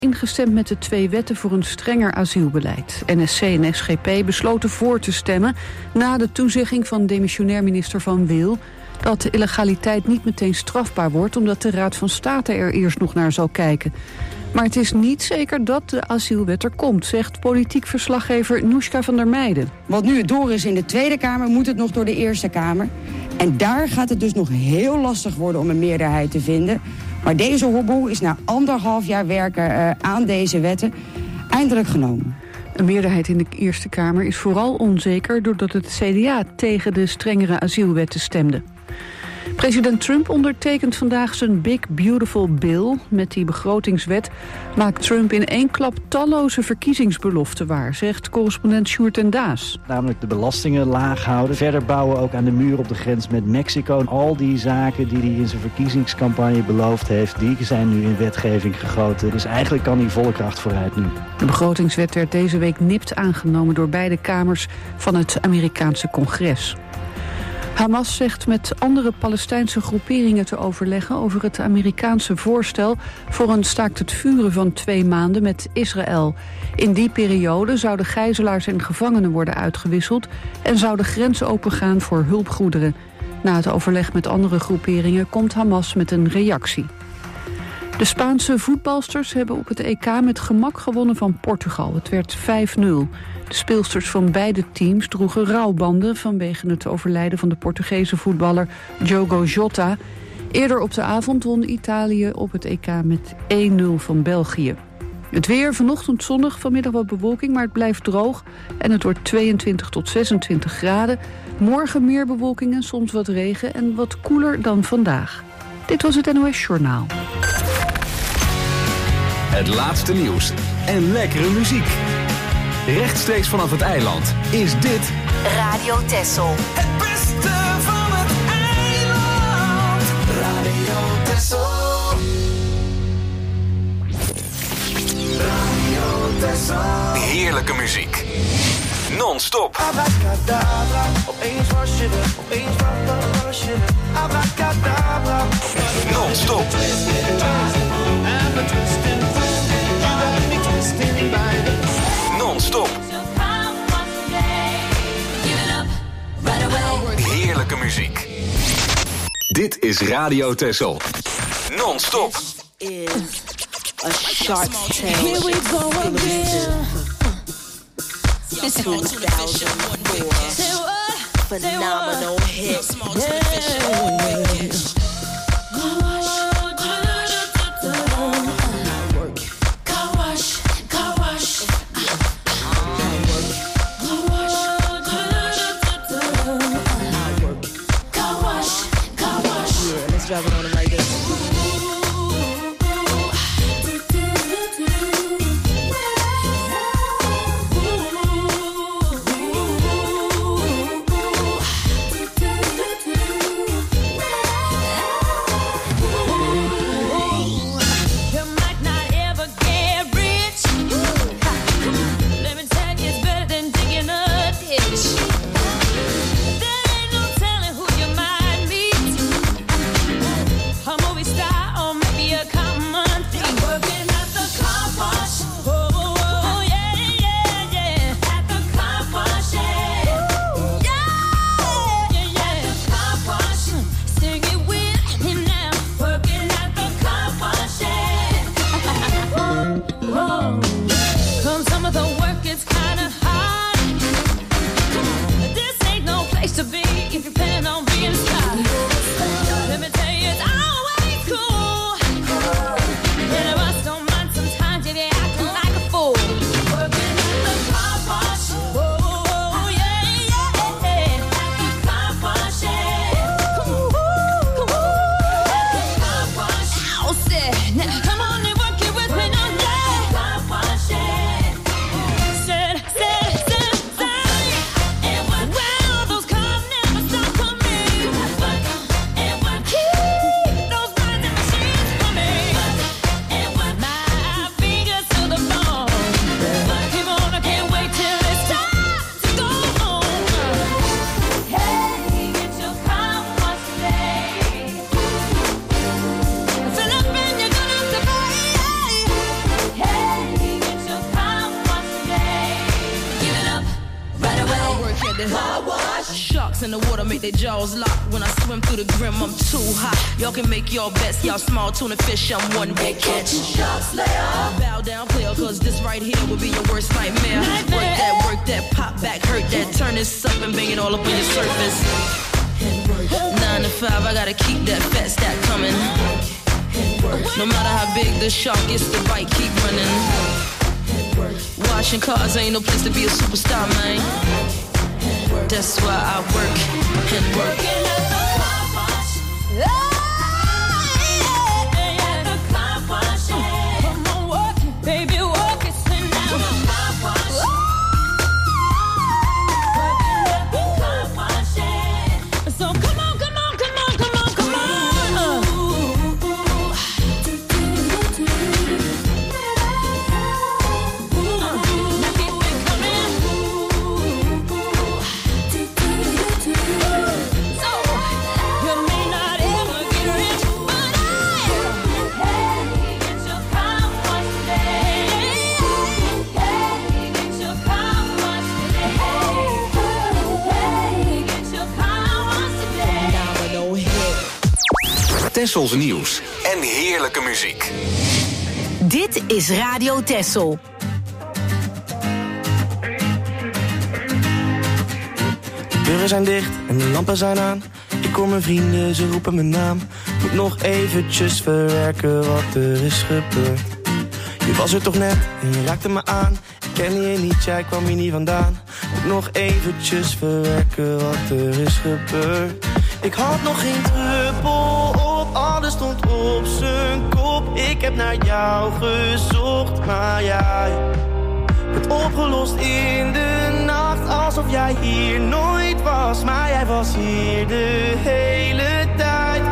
Ingestemd met de 2 wetten voor een strenger asielbeleid. NSC en SGP besloten voor te stemmen na de toezegging van demissionair minister Van Wil dat de illegaliteit niet meteen strafbaar wordt omdat de Raad van State er eerst nog naar zal kijken. Maar het is niet zeker dat de asielwet er komt, zegt politiek verslaggever Noeska van der Meijden. Wat nu door is in de Tweede Kamer, moet het nog door de Eerste Kamer. En daar gaat het dus nog heel lastig worden om een meerderheid te vinden. Maar deze hobbel is na 1,5 jaar werken aan deze wetten eindelijk genomen. Een meerderheid in de Eerste Kamer is vooral onzeker doordat het CDA tegen de strengere asielwetten stemde. President Trump ondertekent vandaag zijn Big Beautiful Bill. Met die begrotingswet maakt Trump in 1 klap talloze verkiezingsbeloften waar, zegt correspondent Sjoerd en Daas. Namelijk de belastingen laag houden, verder bouwen ook aan de muur op de grens met Mexico. Al die zaken die hij in zijn verkiezingscampagne beloofd heeft, die zijn nu in wetgeving gegoten. Dus eigenlijk kan hij volle kracht vooruit nu. De begrotingswet werd deze week nipt aangenomen door beide kamers van het Amerikaanse congres. Hamas zegt met andere Palestijnse groeperingen te overleggen over het Amerikaanse voorstel voor een staakt het vuren van 2 maanden met Israël. In die periode zouden gijzelaars en gevangenen worden uitgewisseld en zou de grens opengaan voor hulpgoederen. Na het overleg met andere groeperingen komt Hamas met een reactie. De Spaanse voetbalsters hebben op het EK met gemak gewonnen van Portugal. Het werd 5-0. De speelsters van beide teams droegen rouwbanden vanwege het overlijden van de Portugese voetballer Diogo Jota. Eerder op de avond won Italië op het EK met 1-0 van België. Het weer, vanochtend zonnig, vanmiddag wat bewolking, maar het blijft droog. En het wordt 22 tot 26 graden. Morgen meer bewolking en soms wat regen en wat koeler dan vandaag. Dit was het NOS Journaal. Het laatste nieuws en lekkere muziek. Rechtstreeks vanaf het eiland is dit Radio Texel. Het beste van het eiland. Radio Texel. Radio Texel. heerlijke muziek. Non-stop. Abracadabra, opeens was je er, opeens was je er. Abracadabra. Non-stop. Non-stop. Heerlijke muziek. Dit is Radio Texel. Non-stop. A shark tank. Here we go again. 2004 phenomenal hit. Driving on them like this. the car wash. Sharks in the water make their jaws lock. When I swim through the grim, I'm too hot. Y'all can make your best, y'all small tuna fish, I'm one big catch. Sharks layer. Bow down, player, cause this right here will be your worst nightmare. Work that, pop back, hurt that, turn this up and bang it all up on your surface. 9 to 5, I gotta keep that fat stack coming. No matter how big the shark gets, the bite keep running. Washing cars ain't no place to be a superstar, man. That's why I work and work. Tessels nieuws en heerlijke muziek. Dit is Radio Tessel. De deuren zijn dicht en de lampen zijn aan. Ik hoor mijn vrienden, ze roepen mijn naam. Moet nog eventjes verwerken wat er is gebeurd. Je was er toch net en je raakte me aan. Ik kende je niet, jij kwam hier niet vandaan. Moet nog eventjes verwerken wat er is gebeurd. Ik had nog geen druppel op, alles stond op zijn kop. Ik heb naar jou gezocht, maar jij werd opgelost in de nacht. Alsof jij hier nooit was, maar jij was hier de hele tijd.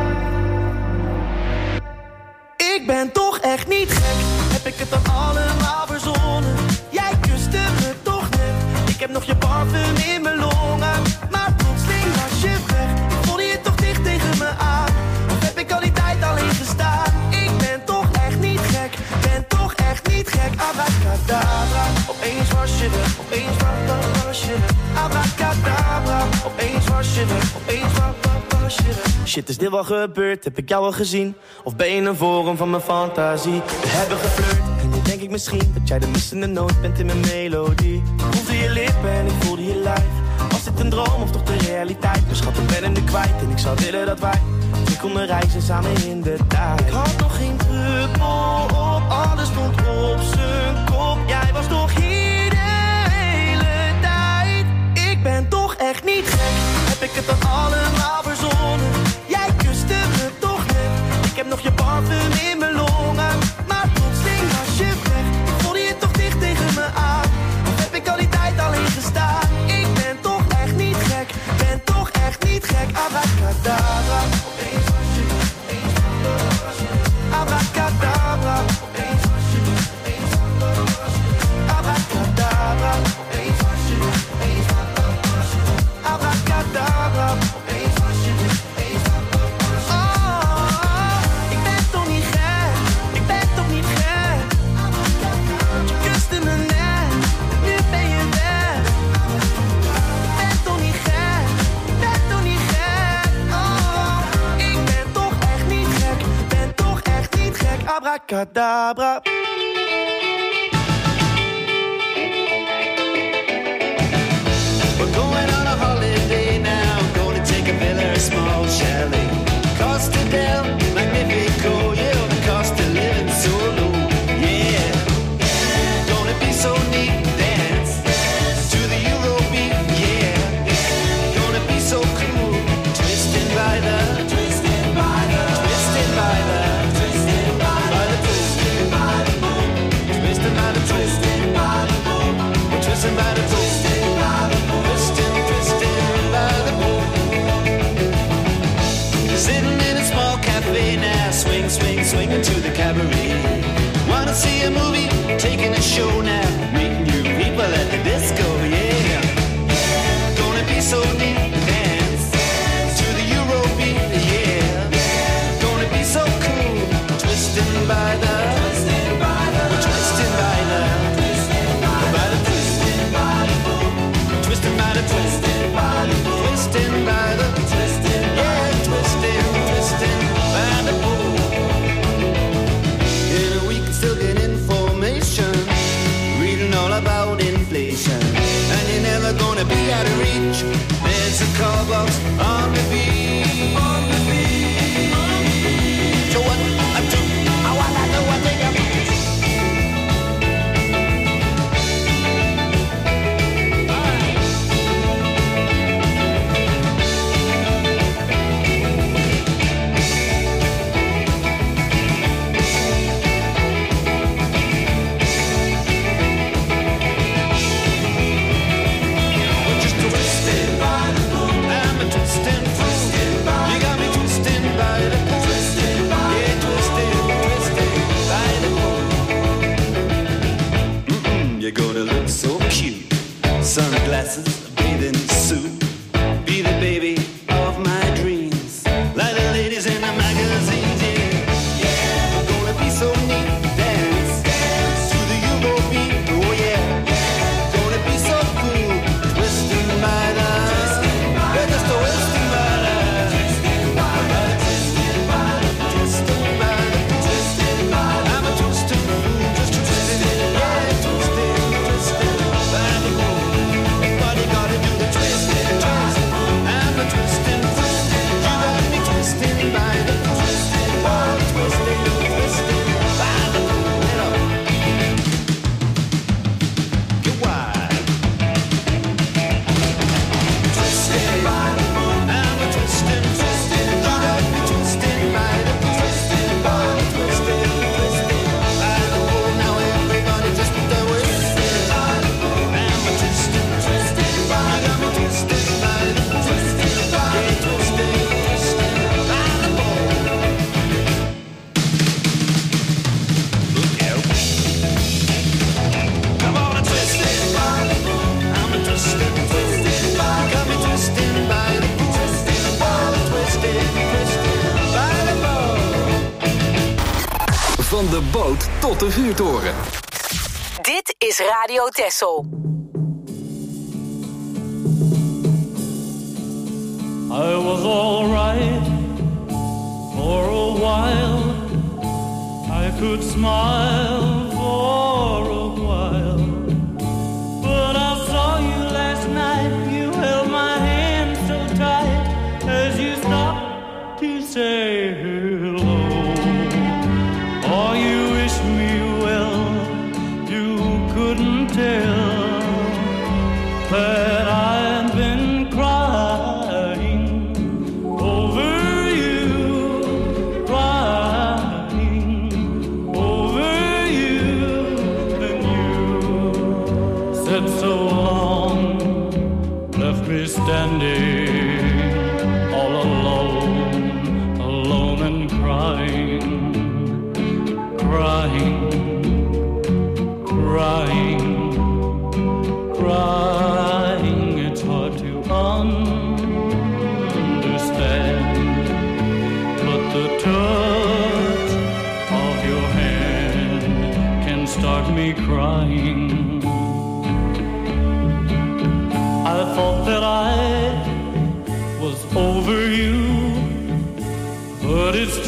Ik ben toch echt niet gek, heb ik het dan allemaal verzonnen? Jij kuste me toch net, ik heb nog je parfum in mijn longen. Maar plotseling was je weg, voelde je toch dicht tegen me aan? Of heb ik al die tijd alleen gestaan? Ik ben toch echt niet gek, ben toch echt niet gek. Abracadabra, opeens was je weg, opeens was je weg. Abracadabra, opeens was je weg, opeens was je weg. Shit, is dit wel gebeurd? Heb ik jou al gezien? Of ben je een vorm van mijn fantasie? We hebben geflirt en nu denk ik misschien dat jij de missende noot bent in mijn melodie. Ik voelde je lippen en ik voelde je lijf. Was dit een droom of toch de realiteit? Mijn schat, ik ben hem nu kwijt en ik zou willen dat wij we konden reizen samen in de tijd. Ik had nog geen druppel op, alles stond op zijn kop. Jij was nog hier de hele tijd. Ik ben toch echt niet gek, heb ik het dan allemaal verzonnen? Jij kuste me toch net, ik heb nog je parfum in mijn longen. Maar plotseling was je weg, voelde je toch dicht tegen me aan? Of heb ik al die tijd alleen gestaan? Ik ben toch echt niet gek, ben toch echt niet gek. Abracadabra, opeens was je weg, opeens was je weg. Abracadabra, opeens was je weg, opeens was je weg. Abracadabra, opeens was je weg, opeens was je weg. Abracadabra, opeens was je weg, opeens was je weg. Oh, ik ben toch niet gek, ik ben toch niet gek. Je kuste me net, nu ben je weg. Ik ben toch niet gek, ik ben toch niet gek. Oh, ik ben toch echt niet gek, ben toch echt niet gek. Abracadabra. We're going on a holiday now, going to take a villa or small chalet. Costa del Magnifico, yeah, the cost of living so low, yeah. Gonna be so neat and dance to the Eurobeat, yeah. Gonna be so cool, twisted by the, twisted by the, twisted by the, twisted by the, twisted by the boom, twisted by the, twisted by the boom, we're twisted by the, twisted by the boom, twisted by the boom. Sitting in a small cafe now, swing, swing, swinging to the cabaret. Wanna see a movie, taking a show now, meeting new people at the disco, yeah. Gonna be so neat and dance to the Eurobeat, yeah. Gonna be so cool, twisting by the, twisting by the, twisting by the, twisting by the, twisting by the, twisting by the, twisting. de boot tot de vuurtoren. Dit is Radio Texel. I was all right for a while. I could smile for a while. But I saw you last night. You held my hand so tight as you stopped to say hello. Oh, you wish me well. You couldn't tell that I'd been crying over you, crying over you, and you said so long, left me standing all alone, alone and crying, crying, crying. Crying, it's hard to understand, but the touch of your hand can start me crying. I thought that I was over you, but it's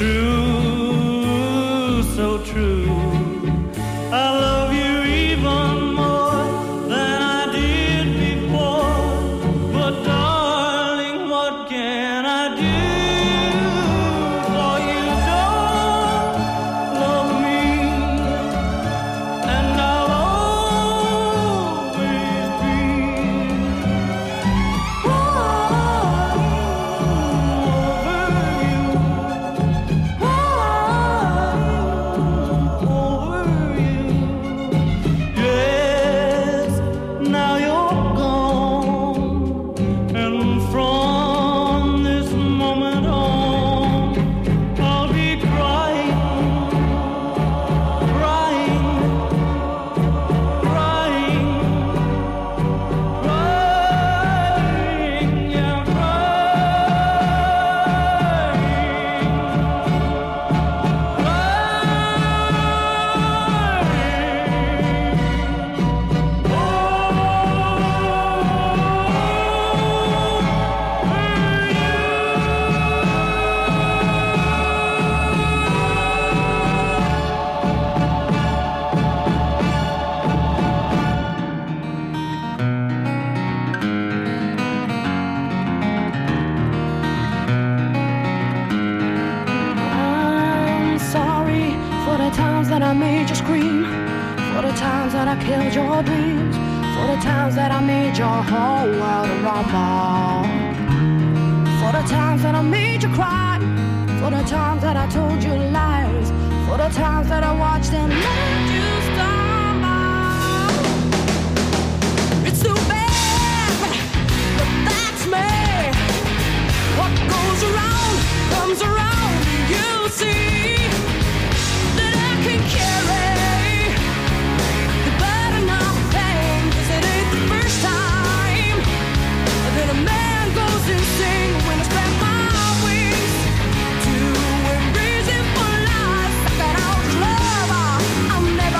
true, so true. I love you even more than I did before. But darling, what can I do? For you don't love me, and I'll always be over you. Yes, now you're gone, and from this moment on, I'll be crying, crying, crying, crying, yeah, I'm sorry for the times that I made you scream, for the times that I killed your dreams, for the times that I made your whole world rumble, for the times that I made you cry, for the times that I told you lies, for the times that I watched and let you stumble. It's too bad, but that's me. What goes around comes around. You see that I can carry the burden of pain, 'cause it ain't the first time that a man goes insane. When I spread my wings to embrace it for life, that I was love, I'll never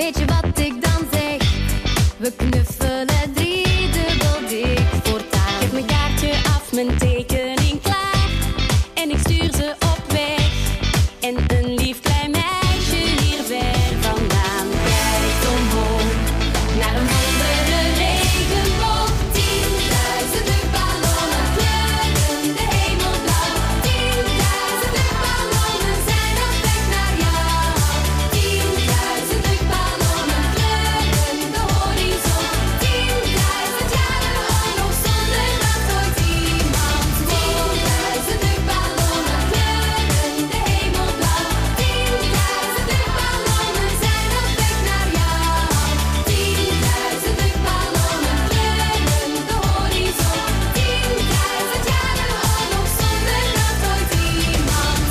Weet je wat ik dan zeg? We knuffelen driedubbel dik voortaan. Ik heb mijn kaartje af, mijn tekening klaar. En ik stuur ze op weg. En een lief klein meisje hier ver vandaan kijkt omhoog naar een andere regenboog. 10.000 luchtballonnen kleuren de hemel blauw. 10.000 luchtballonnen zijn op weg naar jou. 10.000 luchtballonnen kleuren de horizon. 10.000 jaren oorlog zonder dat ooit iemand woont. 10.000 luchtballonnen kleuren de hemel blauw. 10.000 luchtballonnen zijn op weg naar jou. 10.000 luchtballonnen kleuren de horizon. 10.000 jaren oorlog zonder dat ooit iemand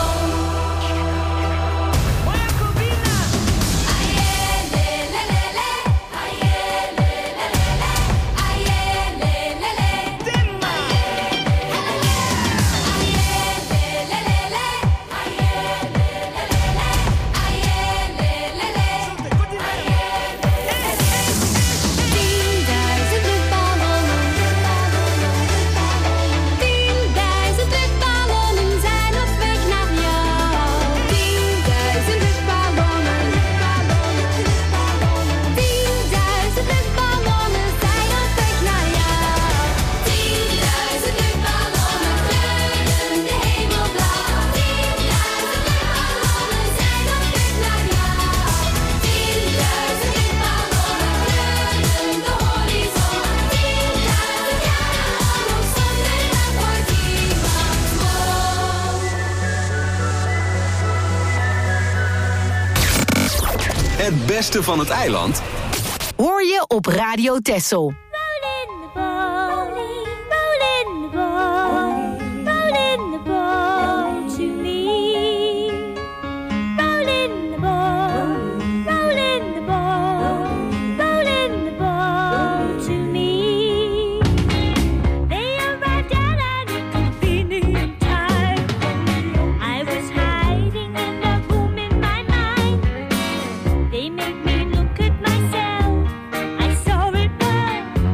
Het beste van het eiland hoor je op Radio Texel. They make me look at myself. I saw it burn.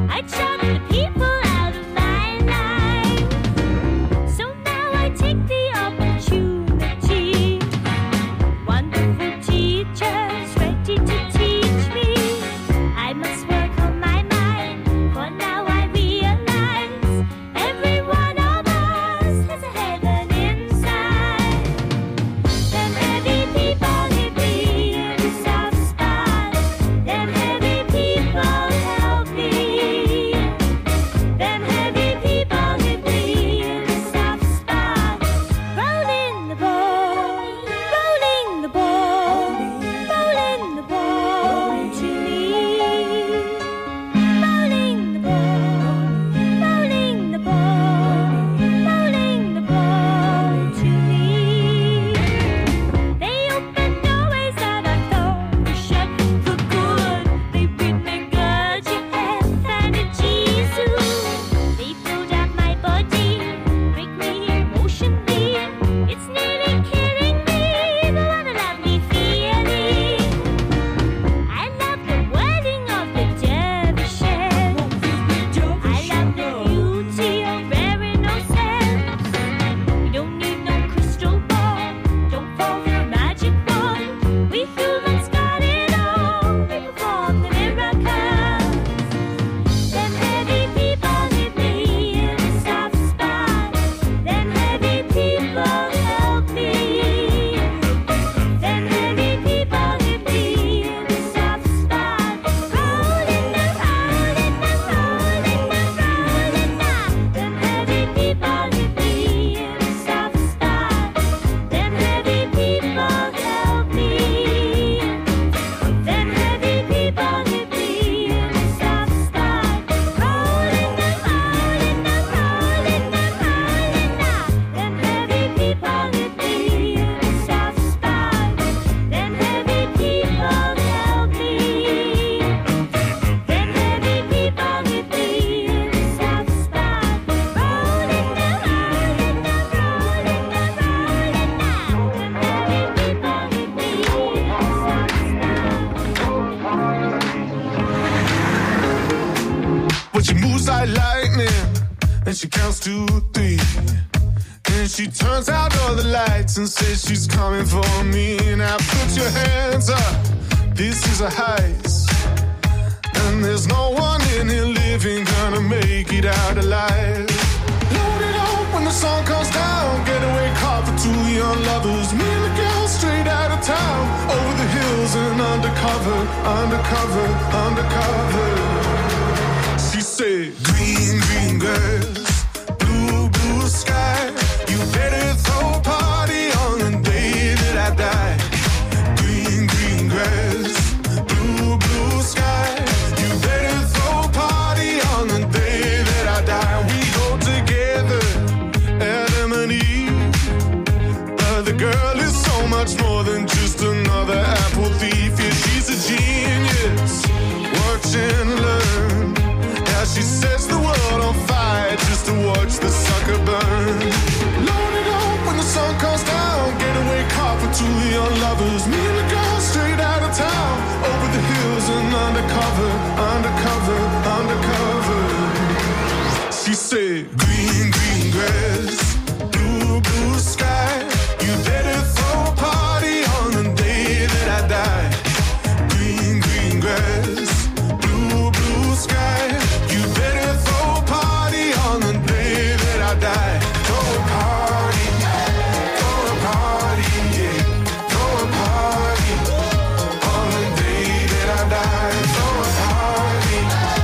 like lightning, and she counts to 3. Then she turns out all the lights and says she's coming for me. Now put your hands up, this is a heist, and there's no one in here living gonna make it out alive. Load it up when the sun comes down, getaway car for 2 young lovers. Me and the girl straight out of town, over the hills and undercover, undercover, undercover. She said, green, green grass, blue, blue sky. You better throw a party on the day that I die. Green, green grass, blue, blue sky. You better throw a party on the day that I die. We go together, Adam and Eve. But the girl is so much more than just another apple thief. Yeah, she's a genius, watch and learn. Yeah, she sets the world on fire just to watch the sucker burn. Load it up when the sun comes down, getaway car for 2 young lovers. Me and the girl straight out of town, over the hills and undercover, undercover, undercover. She said, green, green grass, blue, blue sky. You better throw a party on the day that I die. Green, green grass, blue, blue sky. You better throw a party on the day that I die. Throw a party, throw a party, yeah. Throw a party on the day that I die. Throw a party,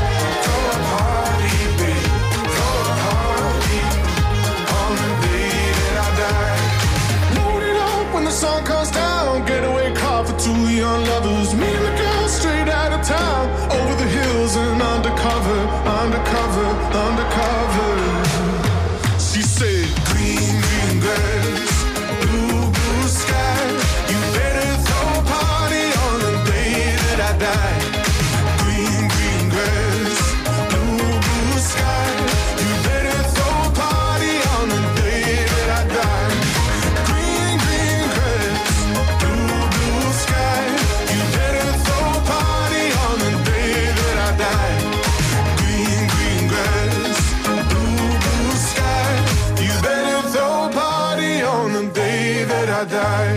babe. Throw a party on the day that I die. Load it up when the sun comes down, getaway car for 2 young lovers. Me and the girl straight out of town, over the hills and undercover, undercover, undercover. She said, green, green grass, blue, blue sky. You better throw a party on the day that I die. Green, green grass, blue, blue sky. You better throw a party on the day that I die. Green, green grass, blue, blue sky. You better throw a party on the day that I die. Green, green grass, blue, blue sky. You better throw a party on the day that I die.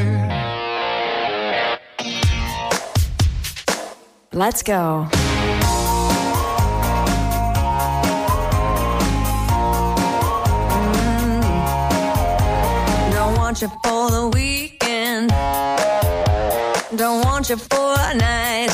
Let's go. Don't want you for the weekend. Don't want you for a night.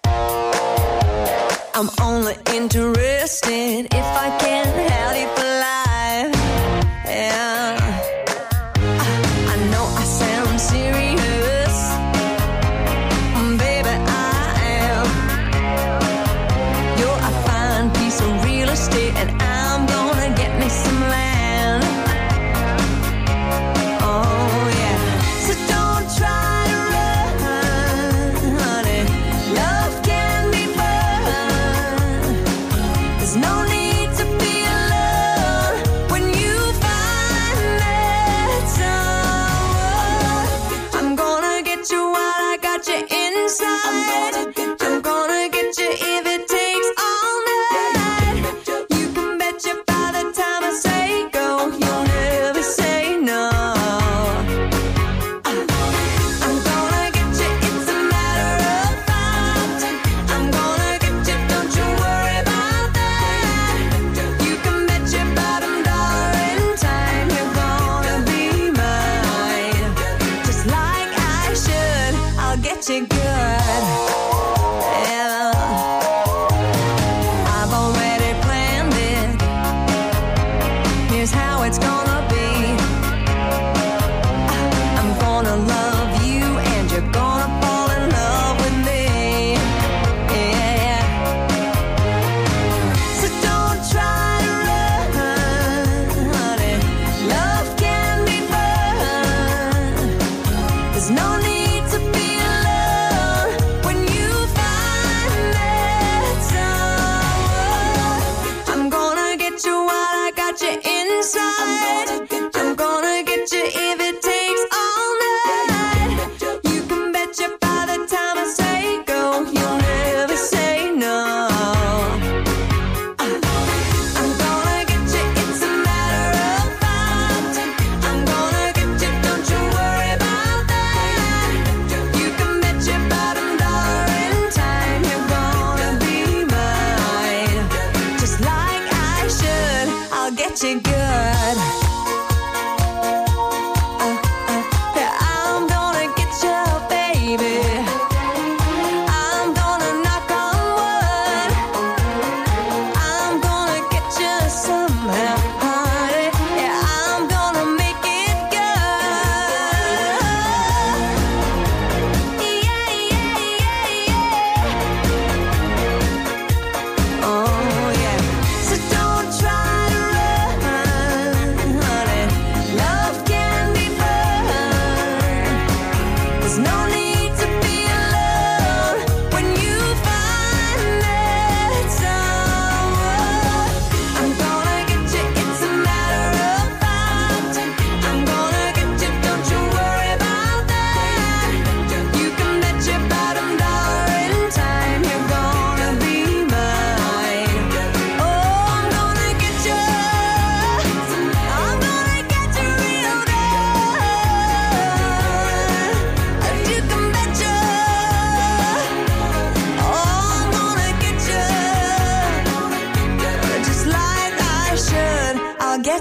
I'm only interested if I can have you for life. Yeah. I know I sound serious, baby, I am. You're a fine piece of real estate, and I'm gonna get me some land. Oh yeah. So don't try to run, honey. Love can be fun. There's no need to be alone when you find that someone. I'm gonna get you while I got you inside. I'm gonna get you if it takes all night. You can bet you by the time I say go, you'll never say no. I'm gonna get you, it's a matter of fact. I'm gonna get you, don't you worry about that. You can bet your bottom dollar in time you're gonna be mine. Just like I should, I'll get you good. Yeah. I've already planned it. Here's how it's gonna be. I'm gonna love you and you're gonna fall in love with me. Yeah. So don't try to run, honey. Love can be fun. There's no need to be alone when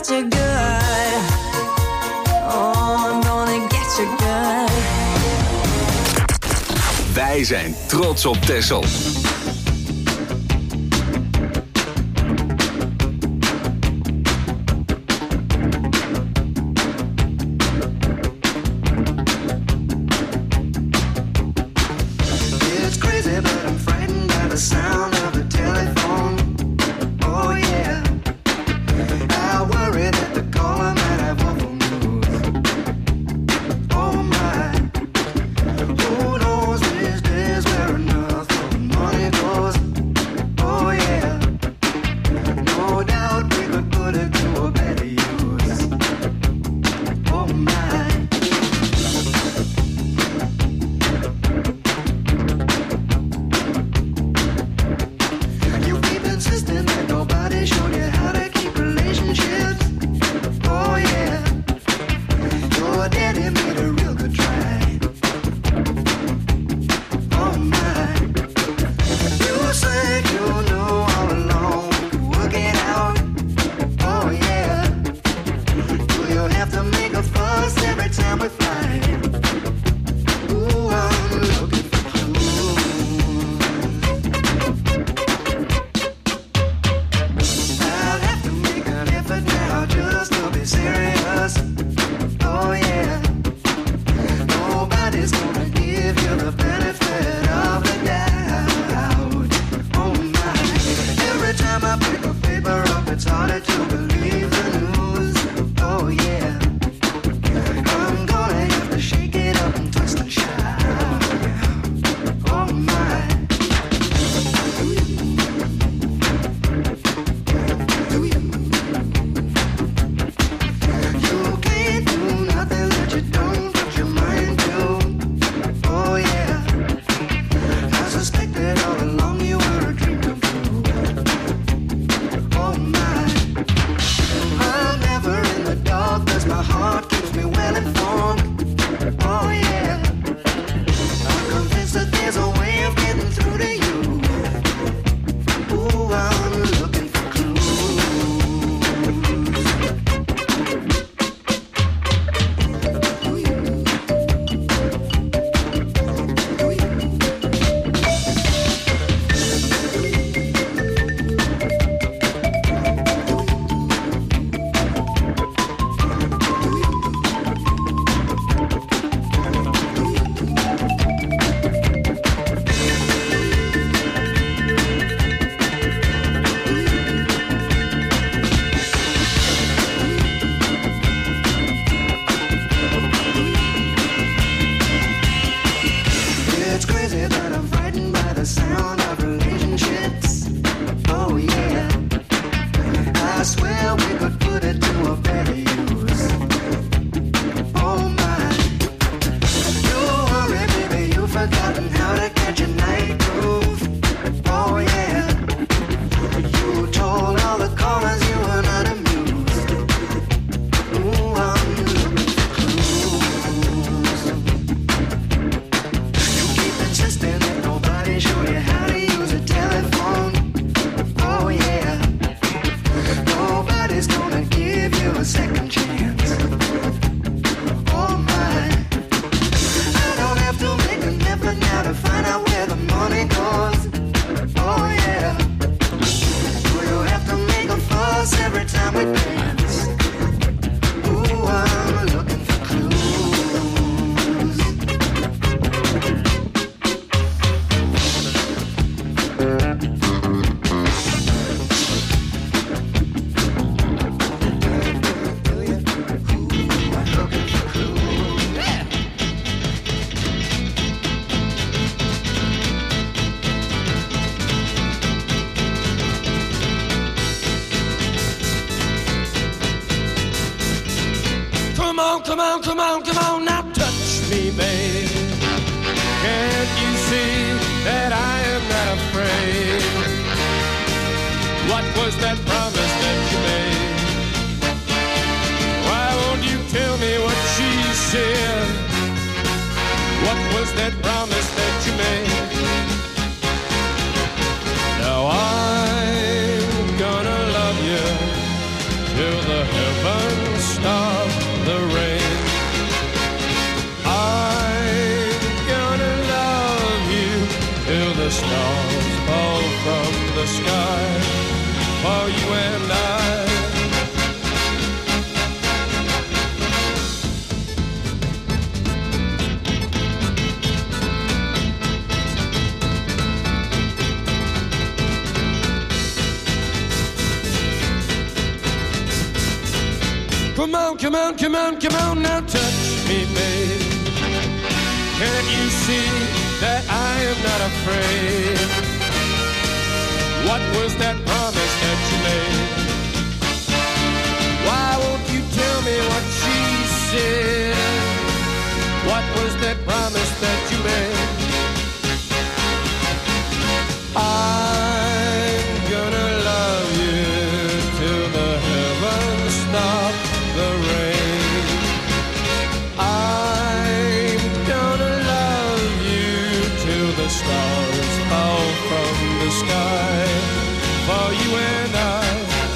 get you good. Oh, I'm gonna get you good. Wij zijn trots op Texel. It's crazy, but I'm frightened by the sound of the telephone. Oh yeah, I worry that the caller might have awful news. Oh my, who knows these days where enough of money goes. Oh yeah, no doubt we could put it to a better use. Oh my. You keep insisting that nobody showed you how to keep relationships. Oh yeah, your daddy made a real good try. Oh my, you said you knew all along we could work it out. Oh yeah, do you have to make a fuss every time we fight? Ooh, I'm looking for clues. I'll have to make an effort now just to be serious. Oh yeah, nobody's gonna give you the benefit of the doubt. Oh my, every time I pick a paper up, it's harder to believe the news. Oh yeah, I'm gonna have to shake it up and twist and shout. Oh my. You can't do nothing that you don't put your mind to. Oh yeah, I suspected all along you were a dream come true. Oh my, I'm never in the dark 'cause my heart keeps me well informed. Oh yeah, I'm convinced that there's a way of getting through to you. Ooh, I'm looking for clues. It's crazy that I'm frightened by the sound of relationships. Oh yeah, I swear we could put it to a better use. Oh my, you worry, baby, you've forgotten how to catch a night groove. Oh yeah, you told all the callers you were not amused. Ooh, I'm looking for clues. You keep insisting that nobody show you how to use a telephone. Oh yeah, nobody's gonna give you a second chance. Oh my, I don't have to make an effort now to find out where the money goes. Oh yeah, do you have to make a fuss every time we dance? Ooh, I'm looking for clues. Come on, come on, come on, come on, now touch me, babe. Can't you see that I am not afraid? What was that promise that you made? Why won't you tell me what she said? What was that promise that you made? Now I'm gonna love you till the heavens stars fall from the sky for you and I. Come on, come on, come on, come on, now touch me, babe. Can't you see that I am not afraid? What was that promise that you made? Why won't you tell me what she said? What was that promise that you made? I'm gonna love you till the heavens stop the rain. I'm gonna love you till the stars fall from the sky for you and I.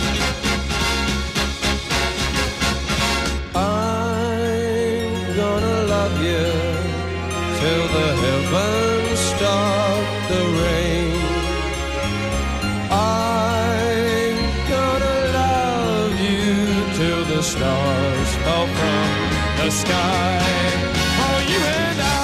I'm gonna love you till the heavens stop the rain. I'm gonna love you till the stars fall from the sky for you and I.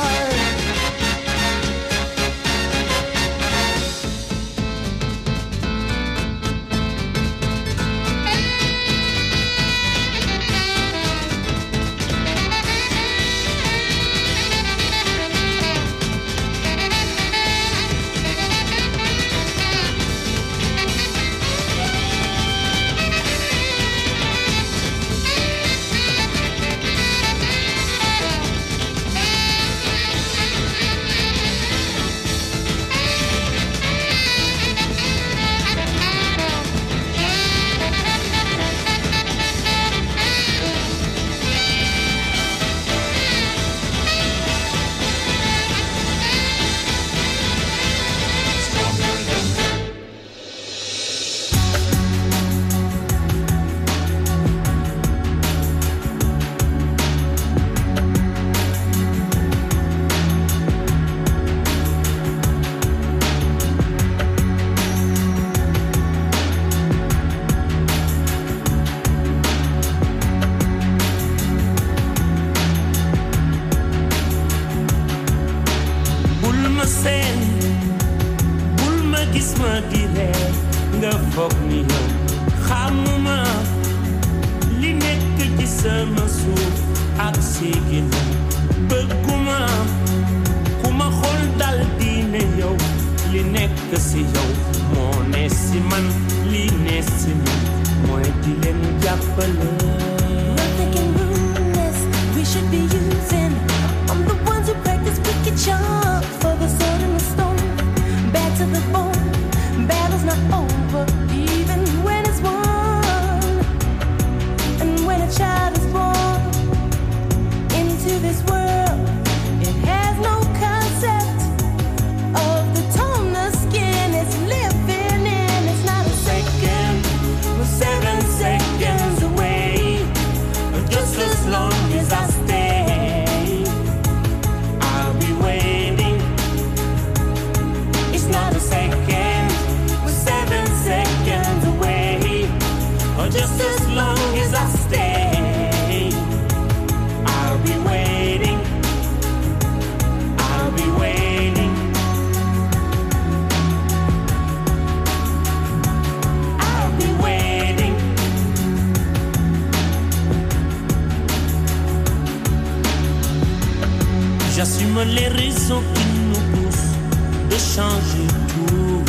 J'assume les raisons qui nous poussent de changer tout.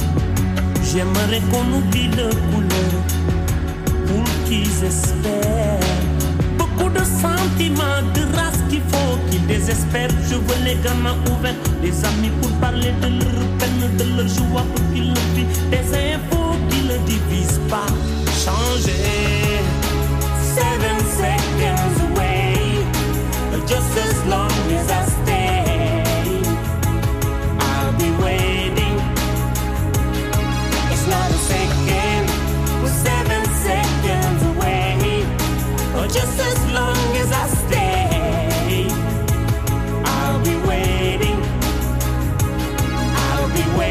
J'aimerais qu'on oublie le couleur pour qu'ils espèrent. Beaucoup de sentiments, de race qu'il faut qu'ils désespèrent. Je veux les gamins ouverts, des amis pour parler de leur peine, de leur joie pour qu'ils le vivent. Des infos qui ne divisent pas. Changer. 7 seconds away, just as long as I stay, I'll be waiting. It's not a second, we're 7 seconds away, or just as long as I stay, I'll be waiting. I'll be waiting.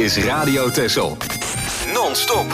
is Radio Texel. Non-stop.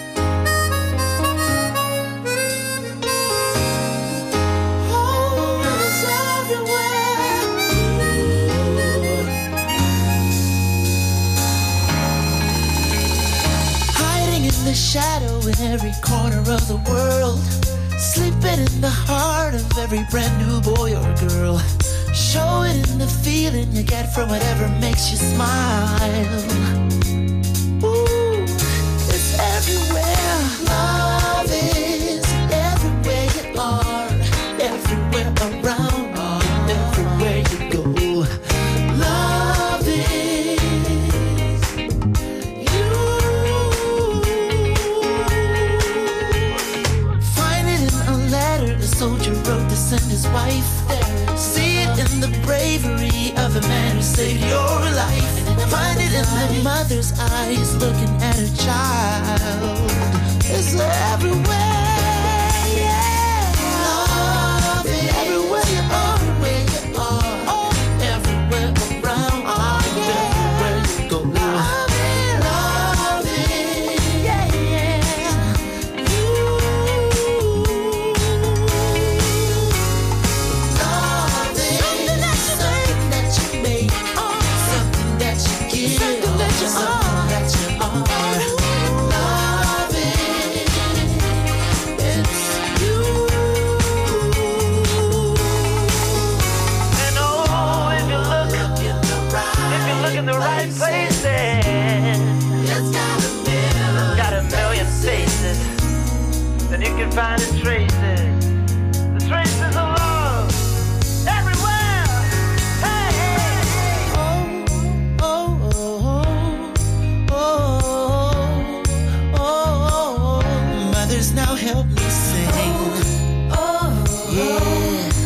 The shadow in every corner of the world, sleeping in the heart of every brand new boy or girl. Show it in the feeling you get from whatever makes you smile. Ooh, it's everywhere. Love is everywhere you are, everywhere around, everywhere you go. Love is soldier wrote to send his wife there. See it in the bravery of a man who saved your life. Find it in the mother's eyes looking at her child. It's everywhere, yeah. Love is everywhere you are, where you are, everywhere around, everywhere you go. Love is, yeah, yeah. Find the traces of love everywhere. Hey, hey, hey. Oh, oh, oh, oh. Mothers, now help me sing. Oh, yeah.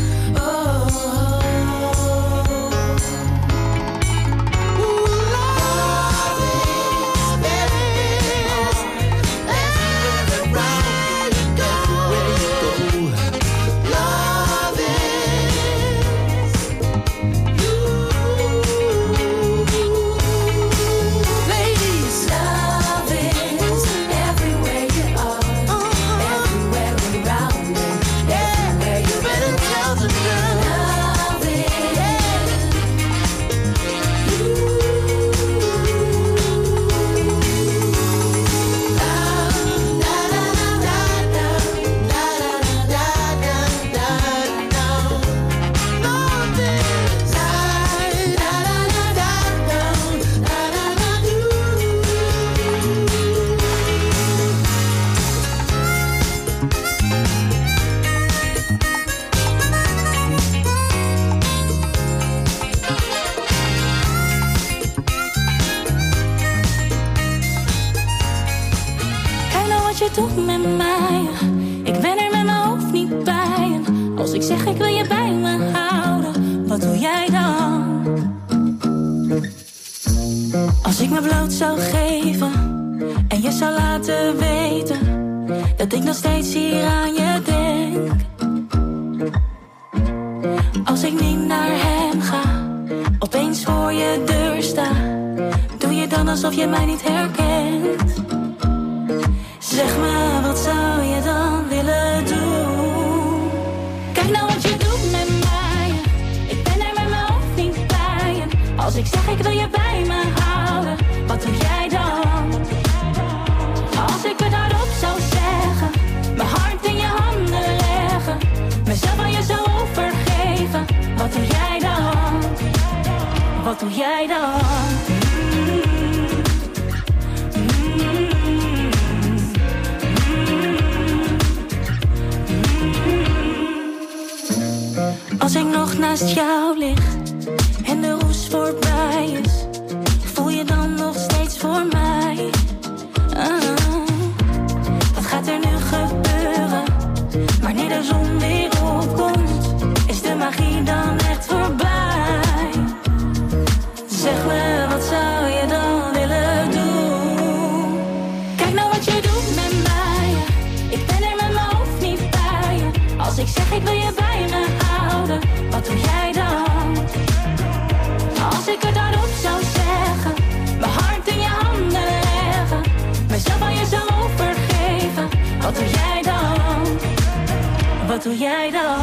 Doe met mij. Ik ben er met mijn hoofd niet bij. En als ik zeg ik wil je bij me houden, wat doe jij dan? Als ik me bloot zou geven en je zou laten weten dat ik nog steeds hier aan je denk. Als ik niet naar hem ga, opeens voor je deur sta, doe je dan alsof je mij niet herkent? Zeg me, wat zou je dan willen doen? Kijk nou wat je doet met mij. Ik ben er met mijn hoofd niet bij. En als ik zeg ik wil je bij me houden, wat doe jij dan? Als ik het hardop zou zeggen, mijn hart in je handen leggen, mezelf aan je zou overgeven, wat doe jij dan? Wat doe jij dan? Als ik nog naast jou lig en de roes voorbij is, voel je dan nog steeds voor mij? Wat gaat er nu gebeuren? Wanneer de zon weer opkomt, is de magie dan echt voorbij? Zeg me, wat zou je dan willen doen? Kijk nou wat je doet met mij. Ik ben er met mijn hoofd niet bij. Als ik zeg ik wil je bij me houden, wat doe jij dan? Als ik het hardop zou zeggen, mijn hart in je handen doe jij dan?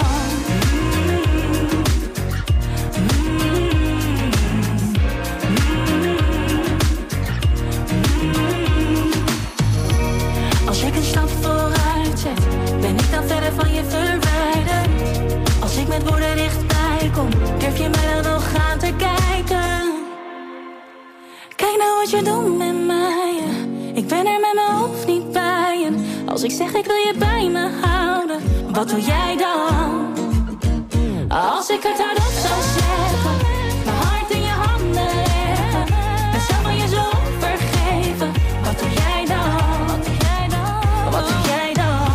Als ik een stap vooruit zet, ben ik dan verder van je verwijderd? Als ik met woorden dichtbij kom, durf je mij dan nog aan te kijken? Kijk nou wat je doet met mij. Ik ben er met mijn hoofd niet bij. En als ik zeg ik wil je bij me houden, wat doe jij dan? Als ik het hardop zou zeggen, mijn hart in je handen leggen, en zelf van je zo vergeven, wat doe jij dan? Wat doe jij dan? Wat doe jij dan?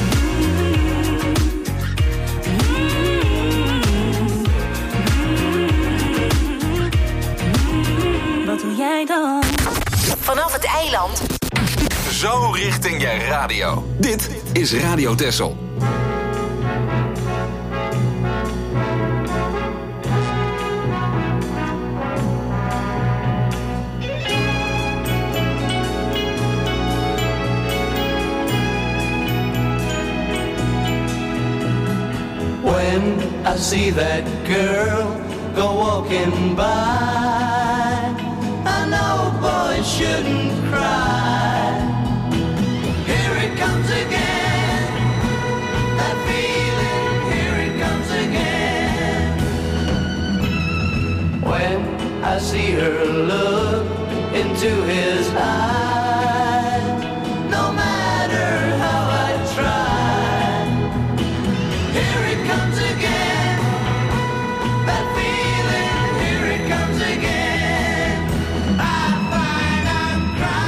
Wat doe jij dan? Vanaf het eiland. Zo richting je radio. Dit is Radio Texel. When I see that girl go walking by, I know boys shouldn't cry. Here it comes again, that feeling, here it comes again. When I see her look into his eyes, no matter how I try, here it comes again, that feeling, here it comes again. I find I'm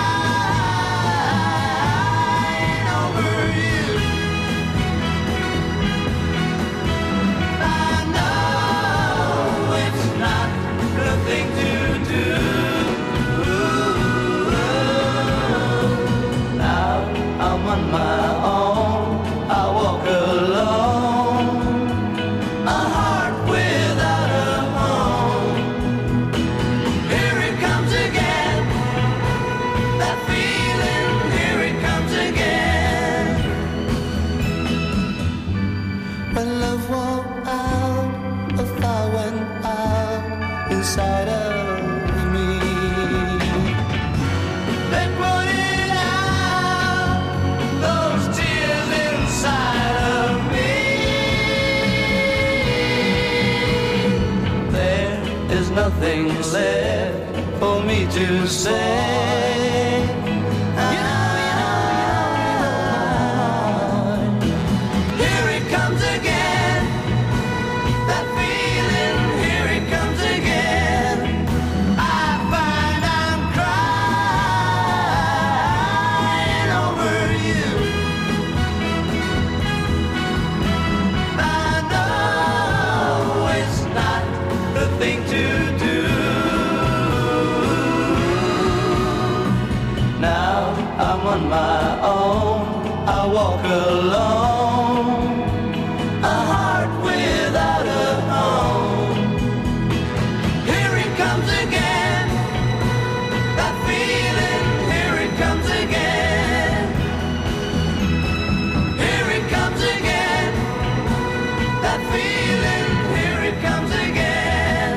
crying over you. I know it's not the thing to do. Now I'm on my own, I walk alone, a heart without a home. Here it comes again, that feeling, here it comes again. When love went out, the fire went out inside of me. Then put it out, those tears inside of me. There is nothing left for me to say. Here it comes again, that feeling, here it comes again. I find I'm crying over you. I know it's not the thing to do. Now I'm on my own, I walk alone, a heart without a home. Here it comes again, that feeling, here it comes again. Here it comes again, that feeling, here it comes again.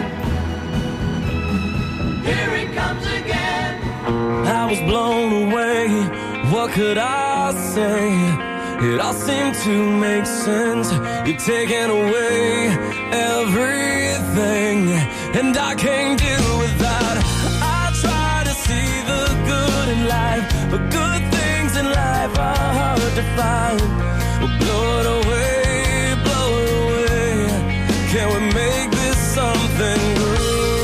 Here it comes again. I was blown away, what could I say? It all seemed to make sense. You're taking away everything, and I can't deal with that. I try to see the good in life, but good things in life are hard to find. Well, blow it away, blow it away. Can we make this something good?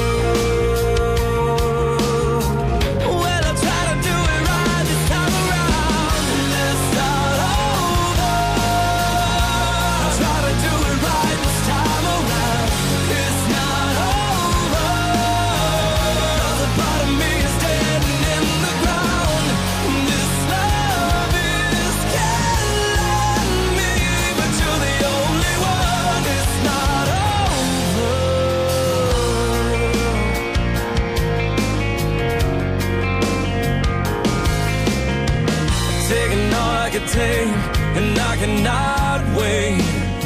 Well, I try to do it right this time around. Let's start over. I try to do it right this time around. It's not over, 'cause a part of me is dead and in the ground. This love is killing me, but you're the only one. It's not over. Taking all I could take, and I cannot wait.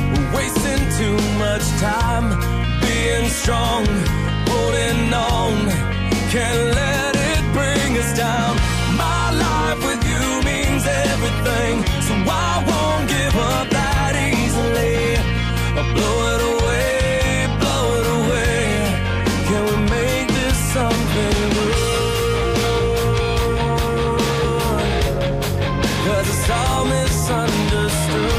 much time being strong, holding on, can't let it bring us down. My life with you means everything, so I won't give up that easily. I'll blow it away, blow it away. Can we make this something good? 'Cause it's all misunderstood.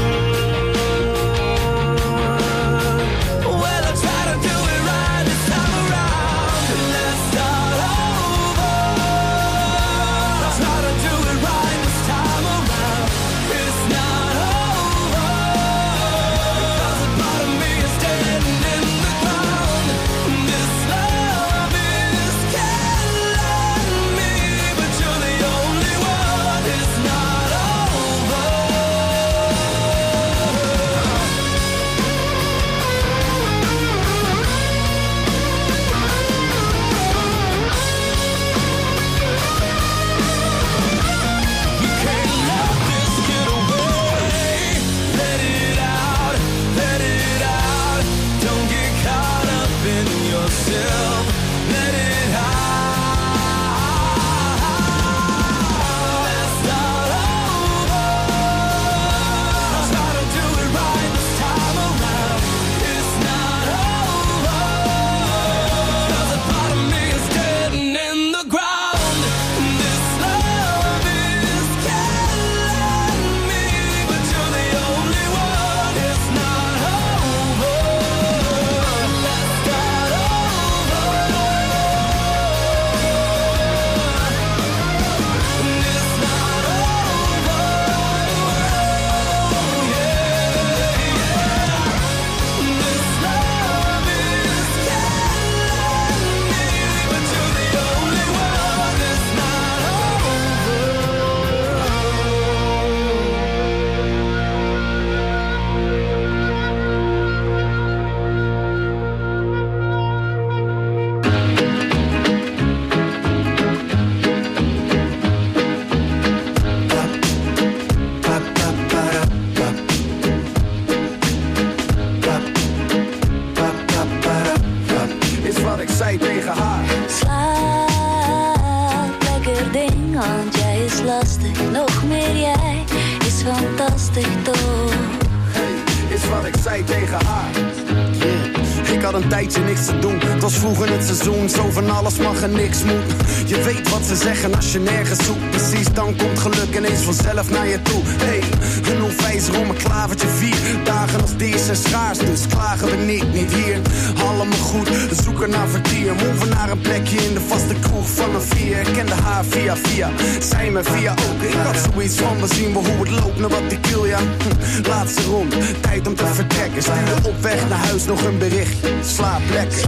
Zo van alles mag en niks moet. Je weet wat ze zeggen als je nergens zoekt. Precies, dan komt geluk ineens vanzelf naar je toe. Hey, een onwijzer om een klavertje 4. Dagen als deze zijn schaars, dus klagen we niet hier. Allemaal goed, we zoeken naar vertier. Moven naar een plekje in de vaste kroeg van een 4. Ik kende haar via, zij me via ook. Ik had zoiets van, we zien wel hoe het loopt, naar wat ik wil, ja. Laatste ronde, tijd om te vertrekken. Stuur op weg naar huis nog een berichtje. Slaap lekker.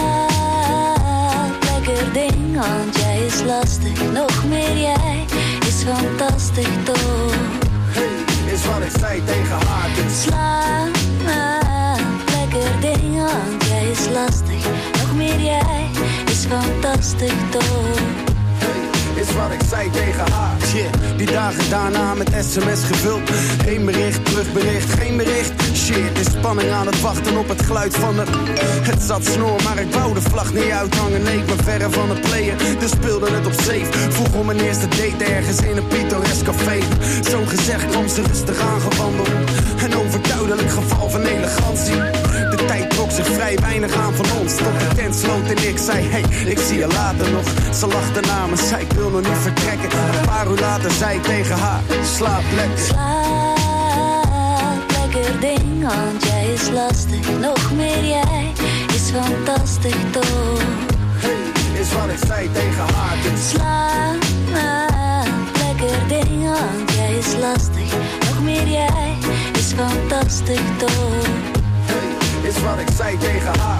Lekker ding, want jij is lastig. Nog meer jij is fantastisch toch. Hey, is wat ik zei tegen haar. Dus sla, lekker ding, want jij is lastig. Nog meer jij is fantastisch toch. Is wat ik zei tegen haar. Shit, die dagen daarna met sms gevuld. Eén bericht, terugbericht, geen bericht. Shit, is spanning aan het wachten op het geluid van het. Het zat snor, maar ik wou de vlag niet uithangen. Leek me verre van het playen, dus speelde het op safe. Vroeg om mijn eerste date ergens in een pittoresk café. Zo gezegd kwam ze rustig aangewandeld. Een overduidelijk geval van elegantie. De tijd trok zich vrij weinig aan van ons. Tot de tent sloot en ik zei, hey, ik zie je later nog. Ze lachte na me, zei ik wil nog niet vertrekken. Een paar uur later zei ik tegen haar, slaap lekker. Slaap lekker ding, want jij is lastig. Nog meer jij is fantastisch toch. Hey, is wat ik zei tegen haar. Dus slaap lekker ding, want jij is lastig. Nog meer jij is fantastisch toch. Hey, is wat ik zei tegen haar.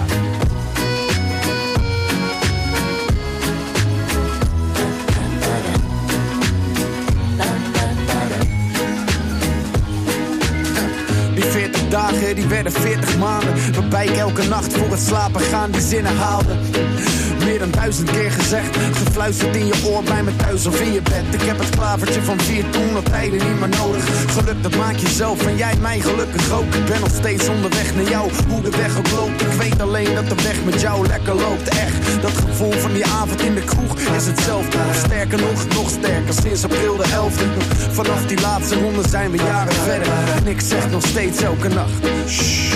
Die 40 dagen, die werden 40 maanden. Waarbij ik elke nacht voor het slapen gaan die zinnen haalde. meer dan 1000 keer gezegd. Gefluisterd in je oor bij me thuis of in je bed. Ik heb het klavertje van 4 toen al tijden niet meer nodig. Geluk dat maak je zelf en jij mij gelukkig ook. Ik ben nog steeds onderweg naar jou, hoe de weg ook loopt. Ik weet alleen dat de weg met jou lekker loopt. Echt, dat gevoel van die avond in de kroeg is hetzelfde. Sterker nog sterker, sinds april de 11e. Vanaf die laatste ronde zijn we jaren verder. En ik zeg nog steeds elke nacht: shh,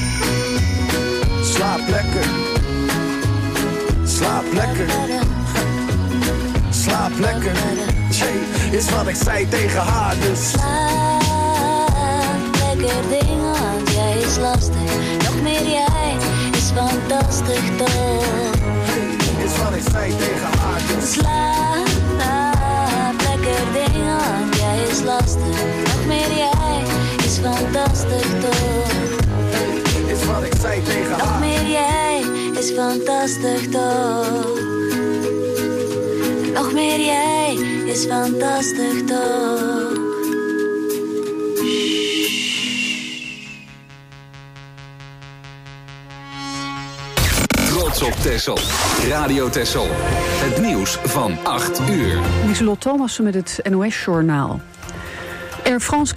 slaap lekker. Slaap lekker. Slaap lekker. Jay, is wat ik zei tegen haar, dus slaap lekker ding, want jij is lastig. Nog meer jij is fantastisch toch. Is wat ik zei tegen haar, dus slaap lekker ding, want jij is lastig. Nog meer jij is fantastisch toch. Is wat ik zei tegen haar. Nog meer jij is fantastisch toch. Nog meer jij is fantastisch toch. Trots op Texel. Radio Texel. Het nieuws van 8 uur. Lieselot Thomassen met het NOS-journaal. Air France